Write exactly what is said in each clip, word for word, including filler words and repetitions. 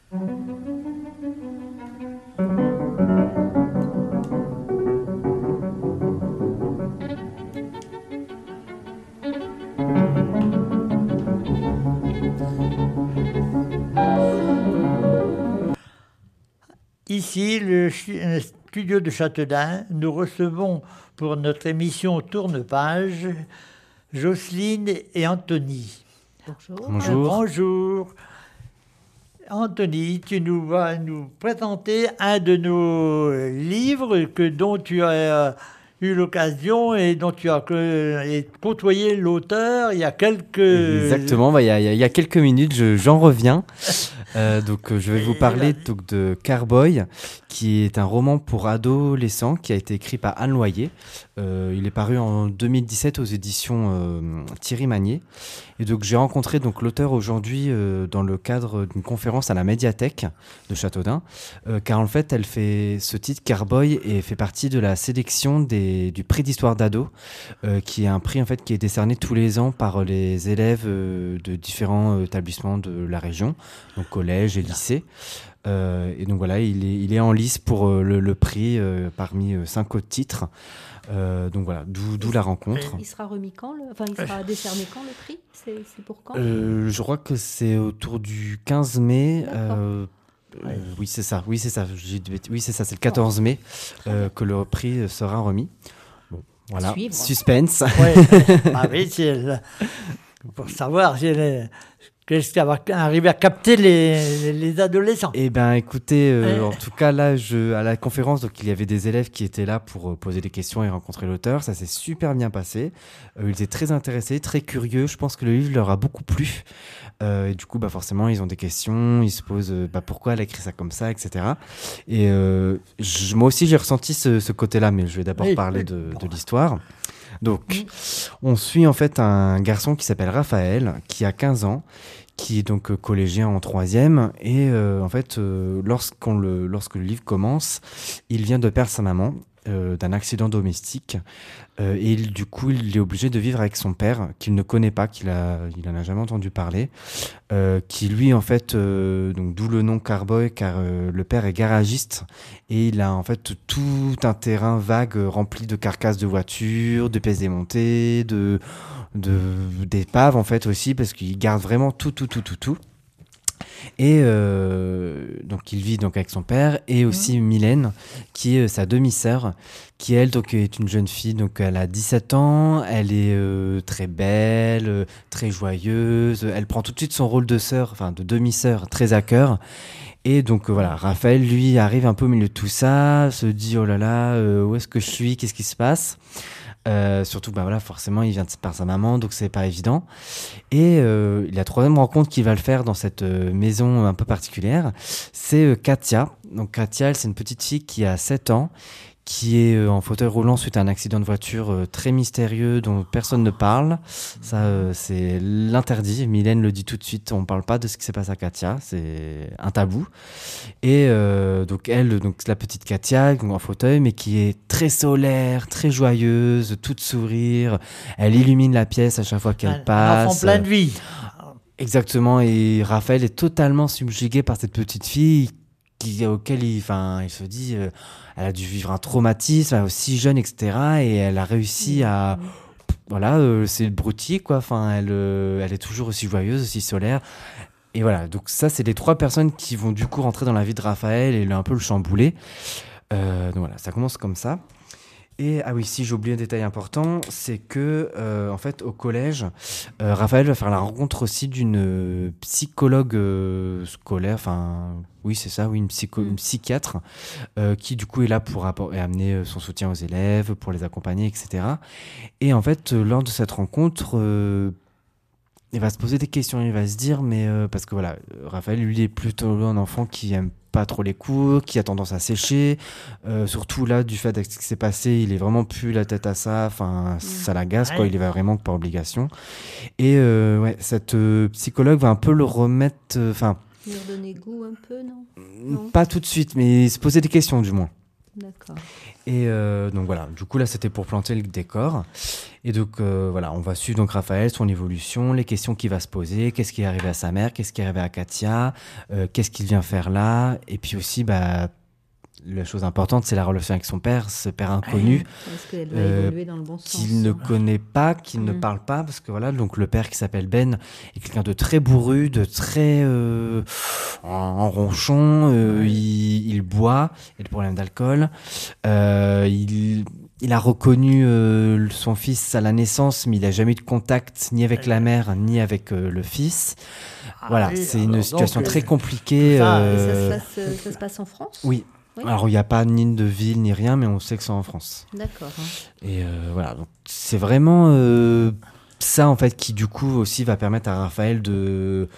Ici, le studio de Châteaudun, nous recevons pour notre émission Tourne-Page Jocelyne et Anthony. Bonjour. Bonjour. Euh, bonjour. Anthony, tu nous vas nous présenter un de nos livres que, dont tu as euh, eu l'occasion et dont tu as euh, et côtoyé l'auteur il y a quelques... Exactement, bah, il, y a, il y a quelques minutes, je, j'en reviens. Euh, donc, euh, je vais vous parler donc, de Carboy, qui est un roman pour adolescents qui a été écrit par Anne Loyer. Euh, il est paru en deux mille dix-sept aux éditions euh, Thierry Magnier. Et donc, j'ai rencontré donc, l'auteur aujourd'hui euh, dans le cadre d'une conférence à la médiathèque de Châteaudun, euh, car en fait, elle fait ce titre Carboy et fait partie de la sélection des, du prix d'histoire d'ado, euh, qui est un prix en fait qui est décerné tous les ans par les élèves euh, de différents euh, établissements de la région, donc collège et lycée. Euh, et donc voilà, il est, il est en lice pour euh, le, le prix euh, parmi euh, cinq autres titres. Euh, donc voilà, d'où, d'où la rencontre. Il sera remis quand le... Enfin, il sera décerné quand le prix ? C'est, c'est pour quand ? euh, Je crois que c'est autour du quinze mai. Euh, euh, oui, c'est ça. Oui, c'est ça. J'ai... Oui, c'est ça. C'est le quatorze mai euh, que le prix sera remis. Bon, voilà. Suspense. Ouais. Ah oui, c'est le... pour savoir si elle... Qu'est-ce qui va arriver à capter les, les adolescents ? Eh bien, écoutez, euh, en tout cas, là, je, à la conférence, donc, il y avait des élèves qui étaient là pour euh, poser des questions et rencontrer l'auteur. Ça s'est super bien passé. Euh, ils étaient très intéressés, très curieux. Je pense que le livre leur a beaucoup plu. Euh, et du coup, bah, forcément, ils ont des questions. Ils se posent euh, bah, pourquoi elle a écrit ça comme ça, et cetera. Et euh, je, moi aussi, j'ai ressenti ce, ce côté-là, mais je vais d'abord oui, parler oui. de, de l'histoire. Donc, on suit en fait un garçon qui s'appelle Raphaël, qui a quinze ans, qui est donc collégien en troisième. Et euh, en fait, euh, lorsqu'on le, lorsque le livre commence, il vient de perdre sa maman euh, d'un accident domestique. Euh, et il, du coup, il est obligé de vivre avec son père, qu'il ne connaît pas, qu'il a, il en a jamais entendu parler, euh, qui lui, en fait, euh, donc d'où le nom Carboy, car euh, le père est garagiste et il a en fait tout un terrain vague euh, rempli de carcasses de voitures, de pièces démontées, de, de d'épaves en fait aussi, parce qu'il garde vraiment tout, tout, tout, tout, tout. Et euh, donc il vit donc avec son père et aussi mmh. Mylène qui est euh, sa demi-sœur, qui elle donc est une jeune fille, donc elle a dix-sept ans, elle est euh, très belle, euh, très joyeuse, elle prend tout de suite son rôle de sœur, enfin de demi-sœur très à cœur. Et donc euh, voilà, Raphaël lui arrive un peu au milieu de tout ça, se dit oh là là, euh, où est-ce que je suis, qu'est-ce qui se passe ? Euh, surtout, bah voilà, forcément, il vient de par sa maman, donc c'est pas évident. Et euh, la troisième rencontre qu'il va le faire dans cette euh, maison un peu particulière, c'est euh, Katia. Donc Katia, elle, c'est une petite fille qui a sept ans, qui est euh, en fauteuil roulant suite à un accident de voiture euh, très mystérieux dont personne ne parle. Ça, euh, c'est l'interdit. Mylène le dit tout de suite. On parle pas de ce qui s'est passé à Katia. C'est un tabou. Et euh, donc elle, donc la petite Katia, en fauteuil, mais qui est très solaire, très joyeuse, toute sourire. Elle illumine la pièce à chaque fois qu'elle un, passe. Un enfant plein de vie. Exactement. Et Raphaël est totalement subjugué par cette petite fille qui, auquel il, enfin, il se dit, euh, elle a dû vivre un traumatisme, elle est aussi jeune, et cetera. Et elle a réussi à, voilà, euh, c'est le broutilles, quoi. Enfin, elle, euh, elle est toujours aussi joyeuse, aussi solaire. Et voilà, donc ça, c'est les trois personnes qui vont du coup rentrer dans la vie de Raphaël et un peu le chambouler. Euh, donc voilà, ça commence comme ça. Et ah oui, si j'ai oublié un détail important, c'est que euh, en fait au collège, euh, Raphaël va faire la rencontre aussi d'une euh, psychologue euh, scolaire, enfin oui c'est ça, oui une, psycho, une psychiatre euh, qui du coup est là pour apport- amener son soutien aux élèves, pour les accompagner, et cetera. Et en fait euh, lors de cette rencontre, euh, il va se poser des questions, il va se dire mais euh, parce que voilà, Raphaël lui est plutôt un enfant qui aime pas trop les cours, qui a tendance à sécher, euh, surtout là du fait de ce qui s'est passé, il est vraiment plus la tête à ça, enfin mmh. ça l'agace quoi, il y va vraiment par obligation. Et euh, ouais, cette euh, psychologue va un peu le remettre, enfin euh, lui redonner goût un peu, non, non pas tout de suite, mais se poser des questions du moins. D'accord. Et euh, donc voilà, du coup là c'était pour planter le décor. Et donc euh, voilà, on va suivre donc Raphaël, son évolution, les questions qu'il va se poser, qu'est-ce qui est arrivé à sa mère, qu'est-ce qui est arrivé à Katia, euh, qu'est-ce qu'il vient faire là. Et puis aussi, bah, la chose importante, c'est la relation avec son père, ce père inconnu. Est-ce qu'elle va Euh, évoluer dans le bon sens? Qu'il ne connaît pas, qu'il ne Mm. parle pas, parce que voilà, donc le père qui s'appelle Ben est quelqu'un de très bourru, de très euh, en, en ronchon, euh, il, il boit, il a des problèmes d'alcool, euh, il, il a reconnu euh, son fils à la naissance, mais il n'a jamais eu de contact ni avec la mère ni avec euh, le fils. Voilà, Ah oui, c'est une alors situation donc, très euh, compliquée. tout ça, Et euh, ça, se passe, euh, ça se passe en France? Oui. Oui. Alors il n'y a pas ni de ville ni rien, mais on sait que c'est en France. D'accord. hein. Et euh, voilà, donc c'est vraiment euh, ça en fait qui du coup aussi va permettre à Raphaël de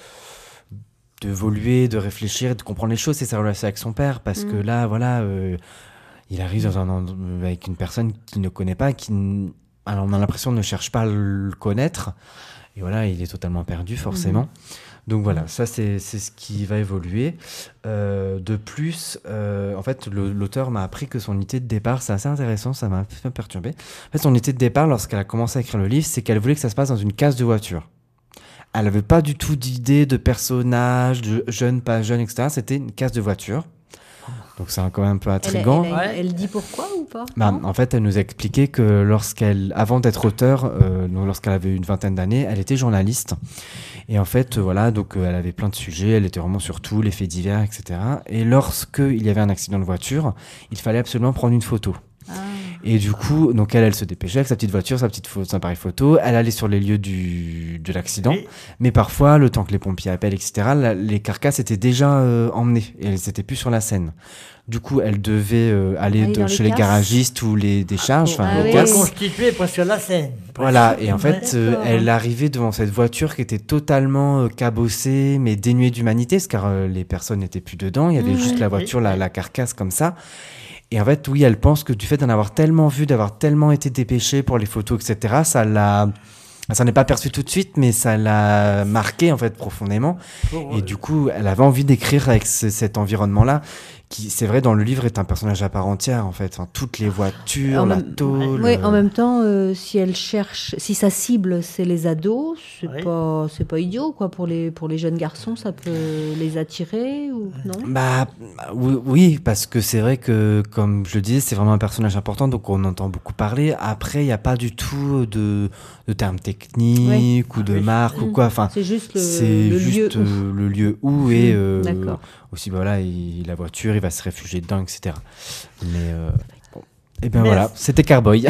d'évoluer, de réfléchir, et de comprendre les choses. C'est sa relation avec son père, parce Mm. que là, voilà, euh, il arrive dans un endroit avec une personne qu'il ne connaît pas, qui, n- alors on a l'impression de ne cherche pas à le connaître. Et voilà, il est totalement perdu forcément. Donc voilà, ça c'est c'est ce qui va évoluer. Euh, de plus, euh, en fait, le- l'auteur m'a appris que son idée de départ, c'est assez intéressant, ça m'a un peu perturbé. En fait, son idée de départ, lorsqu'elle a commencé à écrire le livre, c'est qu'elle voulait que ça se passe dans une case de voiture. Elle n'avait pas du tout d'idée de personnage, de jeune, pas jeune, et cetera. C'était une case de voiture. Donc c'est quand même un peu Elle, intriguant. elle, Ouais. elle dit pourquoi ou pas? Bah, Non en fait, elle nous a expliqué que lorsqu'elle, avant d'être auteure, euh, donc lorsqu'elle avait une vingtaine d'années, elle était journaliste. Et en fait, euh, voilà, donc euh, elle avait plein de sujets, elle était vraiment sur tout, les faits divers, et cetera. Et lorsqu'il y avait un accident de voiture, il fallait absolument prendre une photo. Ah. Et du coup, donc elle, elle se dépêchait avec sa petite voiture, sa petite pho- son appareil photo. Elle allait sur les lieux du, de l'accident. Et- Mais parfois, le temps que les pompiers appellent, et cetera, la- les carcasses étaient déjà euh, emmenées et elles n'étaient plus sur la scène. Du coup, elle devait euh, aller Aller de- dans les chez les casses. garagistes ou les décharges, enfin Ah les oui. casses. Reconstitué presque la scène. Voilà, et en fait, euh, D'accord. elle arrivait devant cette voiture qui était totalement euh, cabossée, mais dénuée d'humanité, parce car euh, les personnes n'étaient plus dedans, il y avait Mhm. juste la voiture, la, la carcasse comme ça. Et en fait, oui, elle pense que du fait d'en avoir tellement vu, d'avoir tellement été dépêchée pour les photos, et cetera, ça l'a... Ça n'est pas perçu tout de suite, mais ça l'a marqué en fait profondément. Pour- Et du coup, elle avait envie d'écrire avec ce- cet environnement-là, qui, c'est vrai, dans le livre, est un personnage à part entière en fait. Enfin, toutes les voitures, En la même- tôle. Oui, euh, en même temps, euh, si elle cherche, si sa cible c'est les ados, c'est Oui. pas, c'est pas idiot quoi. Pour les pour les jeunes garçons, ça peut les attirer ou non? Bah oui, oui, parce que c'est vrai que, comme je le disais, c'est vraiment un personnage important, donc on entend beaucoup parler. Après, il n'y a pas du tout de, de termes techniques ou de Ah oui. marques ou Mm. quoi. Enfin, C'est juste le, c'est le juste lieu. où. euh, le lieu où et euh, D'accord. aussi bah, voilà, il- la voiture, il va se réfugier dedans, et cetera. Mais euh, bon. Et bien Merci. voilà, c'était Carboy.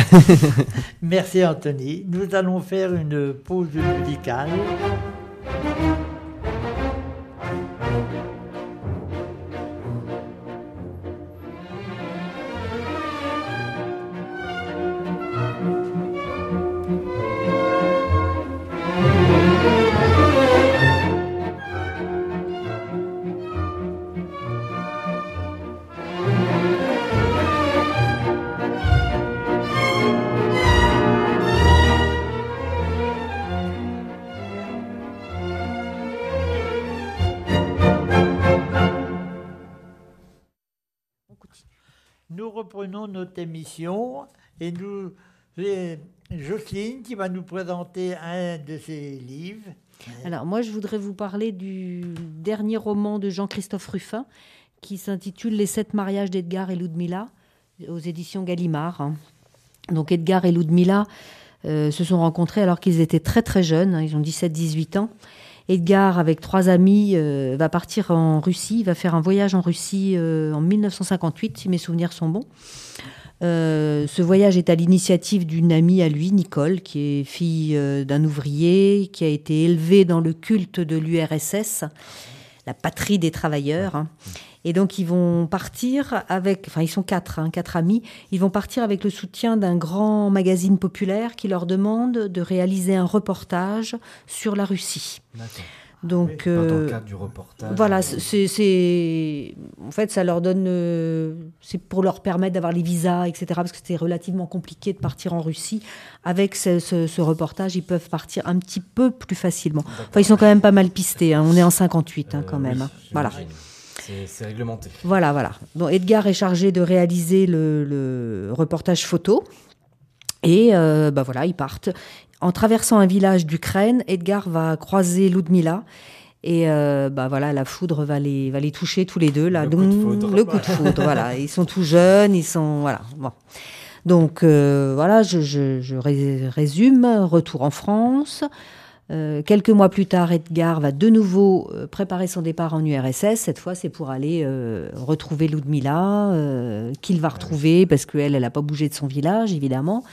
Merci Anthony. Nous allons faire une pause musicale. Nous reprenons notre émission et nous, c'est Jocelyne qui va nous présenter un de ses livres. Alors moi, je voudrais vous parler du dernier roman de Jean-Christophe Ruffin qui s'intitule Les sept mariages d'Edgar et Ludmilla aux éditions Gallimard. hein. Donc Edgar et Ludmilla euh, se sont rencontrés alors qu'ils étaient très très jeunes, hein, ils ont dix-sept dix-huit ans. Edgar, avec trois amis, euh, va partir en Russie, il va faire un voyage en Russie euh, en mille neuf cent cinquante-huit, si mes souvenirs sont bons. Euh, ce voyage est à l'initiative d'une amie à lui, Nicole, qui est fille euh, d'un ouvrier, qui a été élevée dans le culte de l'U R S S, la patrie des travailleurs. hein. Et donc, ils vont partir avec... Enfin, ils sont quatre, hein, quatre amis. Ils vont partir avec le soutien d'un grand magazine populaire qui leur demande de réaliser un reportage sur la Russie. Donc, Dans euh, le cadre du reportage. voilà, c'est, c'est, en fait, ça leur donne, euh, c'est pour leur permettre d'avoir les visas, et cetera. Parce que c'était relativement compliqué de partir en Russie. Avec ce, ce- ce reportage, ils peuvent partir un petit peu plus facilement. Enfin, ils sont quand même pas mal pistés. hein. On est en cinquante-huit hein, quand même. hein. Voilà. C'est, c'est réglementé. Voilà, voilà. Bon, Edgar est chargé de réaliser le, le reportage photo. Et euh, bah voilà, ils partent. En traversant un village d'Ukraine, Edgar va croiser Ludmila. Et euh, bah voilà, la foudre va les, va les toucher tous les deux. Là. Le coup de foudre. Le coup de foudre, voilà. Ils sont tout jeunes, ils sont... Voilà, bon. Donc euh, voilà, je, je, je ré- résume. Retour en France. Euh, quelques mois plus tard, Edgar va de nouveau euh, préparer son départ en U R S S. Cette fois, c'est pour aller euh, retrouver Ludmila, euh, qu'il va retrouver parce qu'elle, elle n'a pas bougé de son village, évidemment.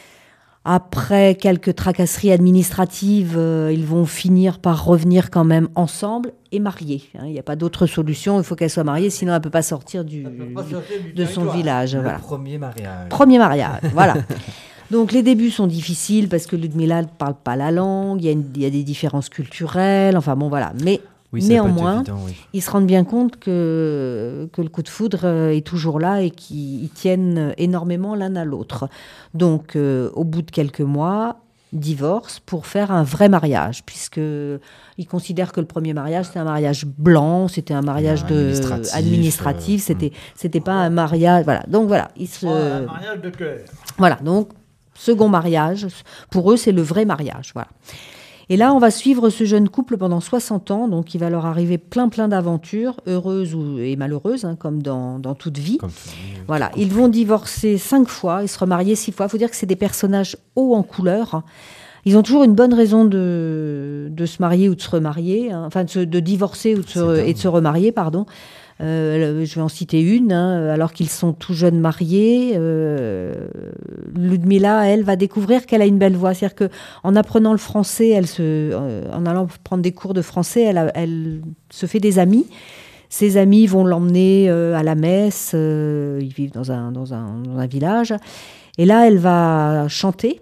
Après quelques tracasseries administratives, euh, ils vont finir par revenir quand même ensemble et mariés. Hein. Il n'y a pas d'autre solution, il faut qu'elle soit mariée, sinon elle ne peut pas sortir du, peut pas sortir du de son territoire. village. Le Voilà. premier mariage. Premier mariage, voilà. Donc les débuts sont difficiles parce que Ludmila ne parle pas la langue, il y a, une, il y a des différences culturelles, enfin bon voilà. Mais Oui, ça doit pas être néanmoins, évident, oui. ils se rendent bien compte que, que le coup de foudre est toujours là et qu'ils tiennent énormément l'un à l'autre. Donc euh, au bout de quelques mois, divorce pour faire un vrai mariage, puisqu'ils considèrent que le premier mariage, c'était un mariage blanc, c'était un mariage de, administratif, administratif euh, c'était, c'était pas un mariage... Voilà, donc voilà. Ils se, Oh, un mariage de cœur. voilà, donc second mariage, pour eux, c'est le vrai mariage. Voilà. Et là, on va suivre ce jeune couple pendant soixante ans, donc il va leur arriver plein plein d'aventures, heureuses ou, et malheureuses, hein, comme dans, dans toute vie. Comme tu dis, oui. Voilà, ils vont divorcer cinq fois, ils se remarier six fois. Il faut dire que c'est des personnages hauts en couleur. Ils ont toujours une bonne raison de, de se marier ou de se remarier, hein, enfin de, se, de divorcer ou de se, et de se remarier, pardon. Euh, je vais en citer une, hein, alors qu'ils sont tout jeunes mariés. Euh, Ludmila, elle, va découvrir qu'elle a une belle voix. C'est-à-dire qu'en apprenant le français, elle se, euh, en allant prendre des cours de français, elle, a, elle se fait des amis. Ses amis vont l'emmener euh, à la messe. Euh, ils vivent dans un, dans, un, dans un village. Et là, elle va chanter.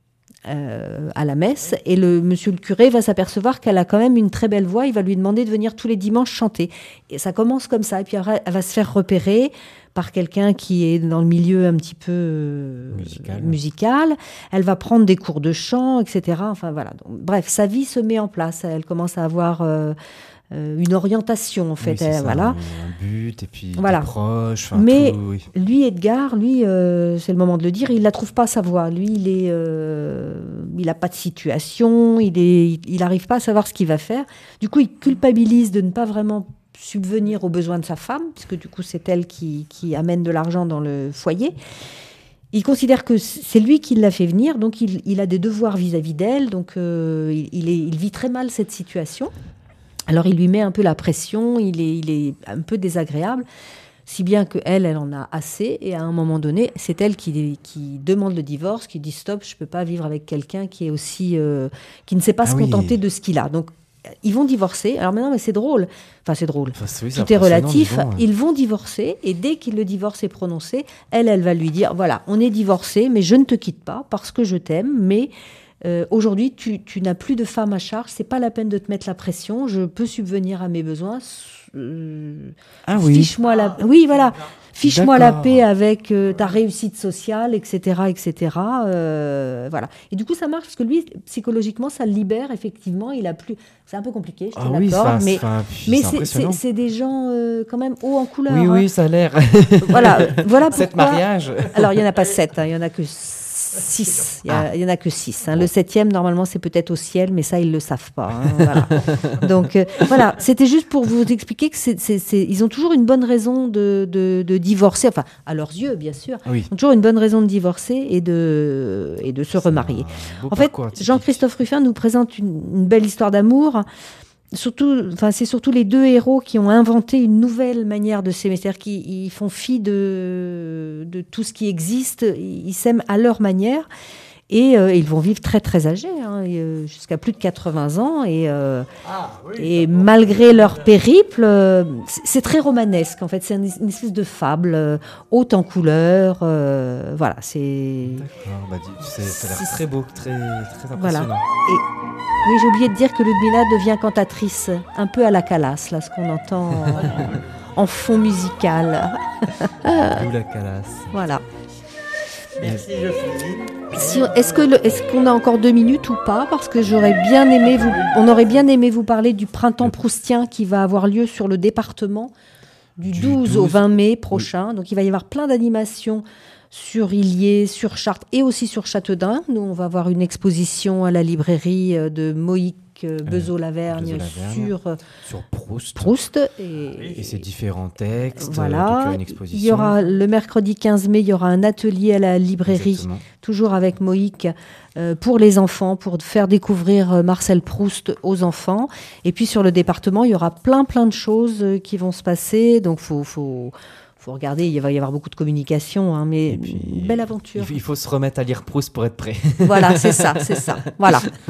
Euh, à la messe, et le monsieur le curé va s'apercevoir qu'elle a quand même une très belle voix. Il va lui demander de venir tous les dimanches chanter, et ça commence comme ça, et puis après, elle va se faire repérer par quelqu'un qui est dans le milieu un petit peu euh, musical. musical. Elle va prendre des cours de chant, etc. Enfin voilà. Donc, bref, sa vie se met en place. Elle commence à avoir euh, euh, une orientation en fait. Oui, c'est Elle, ça, voilà. un but et puis Voilà. des proches. Enfin, Mais tout, oui. lui, Edgar, lui, euh, c'est le moment de le dire, il la trouve pas sa voix. Lui, il est, euh, il a pas de situation, il est, il arrive pas à savoir ce qu'il va faire. Du coup, il culpabilise de ne pas vraiment subvenir aux besoins de sa femme, puisque du coup, c'est elle qui, qui amène de l'argent dans le foyer. Il considère que c'est lui qui l'a fait venir, donc il, il a des devoirs vis-à-vis d'elle, donc euh, il, il, est, il vit très mal cette situation. Alors, il lui met un peu la pression, il est, il est un peu désagréable, si bien qu'elle, elle en a assez. Et à un moment donné, c'est elle qui, qui demande le divorce, qui dit « Stop, je ne peux pas vivre avec quelqu'un qui est aussi euh, qui ne sait pas Ah se oui. contenter de ce qu'il a. » Donc, ils vont divorcer. Alors maintenant, mais c'est drôle. Enfin, c'est drôle. Enfin, c'est- oui, c'est Tout est impressionnant, relatif. dis donc, ouais. Ils vont divorcer. Et dès que le divorce est prononcé, elle, elle va lui dire « Voilà, on est divorcés, mais je ne te quitte pas parce que je t'aime, mais... » Euh, aujourd'hui, tu, tu n'as plus de femme à charge, c'est pas la peine de te mettre la pression, je peux subvenir à mes besoins. Euh, Ah oui. Fiche-moi la... Oui, voilà. Fiche-moi la D'accord. paix avec euh, ta réussite sociale, et cetera, et cetera. Euh, voilà. Et du coup, ça marche parce que lui, psychologiquement, ça le libère. Effectivement, il a plus. C'est un peu compliqué, je Ah suis oui, d'accord, ça- mais enfin, puis mais c'est c'est- c'est impressionnant. c'est des gens euh, quand même hauts en couleur. Oui, hein. oui, ça a l'air. Voilà, voilà pourquoi. Sept mariages. Alors, il n'y en a pas sept, hein, il y en a que six. Il y, a- Ah. il y en a que six. hein. Le septième, normalement, c'est peut-être au ciel, mais ça, ils le savent pas. hein, voilà. Donc, euh, voilà, c'était juste pour vous expliquer que c'est, c'est, c'est- ils ont toujours une bonne raison de, de, de divorcer, enfin, à leurs yeux, bien sûr. Oui. Ils ont toujours une bonne raison de divorcer et de, et de se remarier. Un beau En fait, parcours atypique. Jean-Christophe Ruffin nous présente une, une belle histoire d'amour. Surtout, enfin, c'est surtout les deux héros qui ont inventé une nouvelle manière de s'aimer. C'est-à-dire qu'ils ils font fi de, de tout ce qui existe. Ils, ils s'aiment à leur manière. Et euh, ils vont vivre très, très âgés, hein, et, euh, jusqu'à plus de quatre-vingts ans. Et, euh, Ah, oui, et ça malgré leur périple, euh, c'est, c'est très romanesque. En fait, c'est une, une espèce de fable euh, haute en couleurs. euh, voilà, c'est... D'accord, bah, dis- c'est- ça a l'air très beau, très, très Voilà. impressionnant. Oui, j'ai oublié de dire que Ludmila devient cantatrice, un peu à la Calas, là, ce qu'on entend en, en fond musical. D'où la calasse. Voilà. Merci, je finis. Si, est-ce que le- est-ce qu'on a encore deux minutes ou pas? Parce que j'aurais bien aimé vous, on aurait bien aimé vous parler du printemps proustien qui va avoir lieu sur le département du, Du douze au douze. vingt mai prochain. Donc il va y avoir plein d'animations sur Illiers, sur Chartres et aussi sur Châteaudun. Nous, on va avoir une exposition à la librairie euh, de Moïc euh, Bezo-Lavergne Bezo-Lavergne. sur euh, Sur Proust. Proust. Et, Et ses différents textes. Voilà. Donc, il y aura une exposition. Il y aura le mercredi quinze mai, il y aura un atelier à la librairie, Exactement. toujours avec Moïc, euh, pour les enfants, pour faire découvrir euh, Marcel Proust aux enfants. Et puis sur le département, il y aura plein plein de choses euh, qui vont se passer. Donc faut faut faut regarder. Il va y avoir beaucoup de communication, hein, mais Et puis, une belle aventure. Il faut- il faut se remettre à lire Proust pour être prêt. Voilà, c'est ça, c'est ça. Voilà.